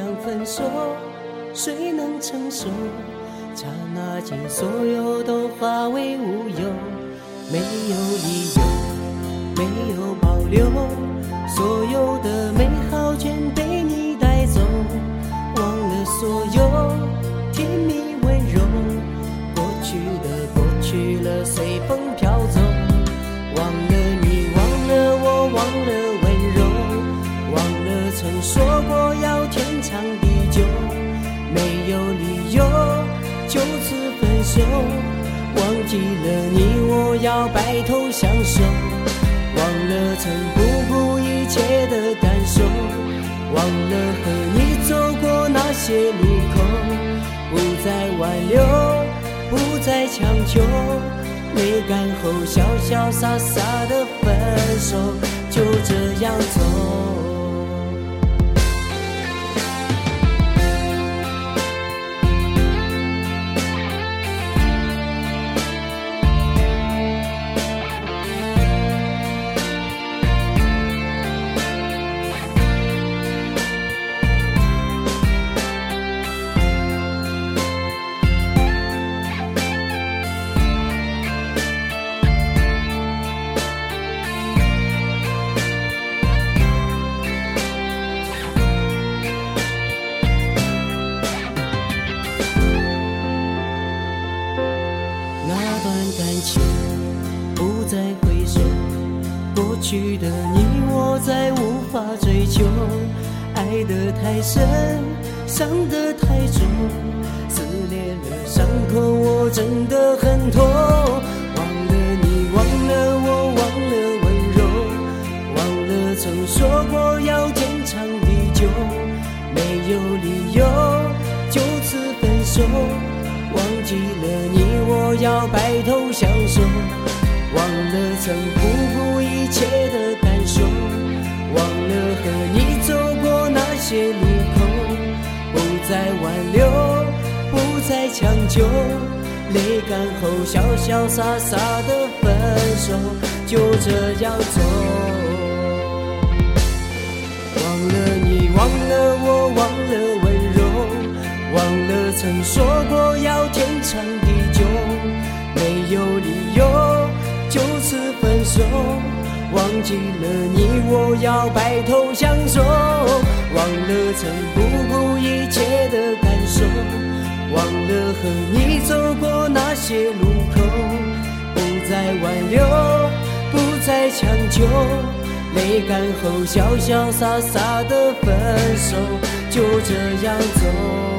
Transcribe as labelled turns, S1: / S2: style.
S1: 样分手，谁能承受？刹那间所有都化为乌有，没有理由，没有保留，所有的美好全被你带走，忘了所有甜蜜温柔，过去的过去了，随风飘走，忘了你，忘了我，忘了温柔，忘了曾说过要天长地久，没有理由就此分手，忘记了你我要白头相守，忘了曾不顾一切的感受，忘了和你走过那些路口，不再挽留，不再强求，泪干后潇潇洒洒的分手，就这样走。不再回首，过去的你我再无法追求，爱得太深，伤得太重，撕裂了伤口，我真的很痛，忘了你，忘了我，忘了温柔，忘了曾说过要天长地久，没有理由就此分手，忘记了你我要白头相守，忘了曾不顾一切的感受，忘了和你走过那些路口，不再挽留，不再强求，泪干后潇潇洒洒的分手，就这样走，忘了你，忘了我，忘了温柔，忘了曾说过要天长地久，没有理由就此分手，忘记了你我要白头相守，忘了曾不顾一切的感受，忘了和你走过那些路口，不再挽留，不再强求，泪干后潇潇洒洒的分手，就这样走。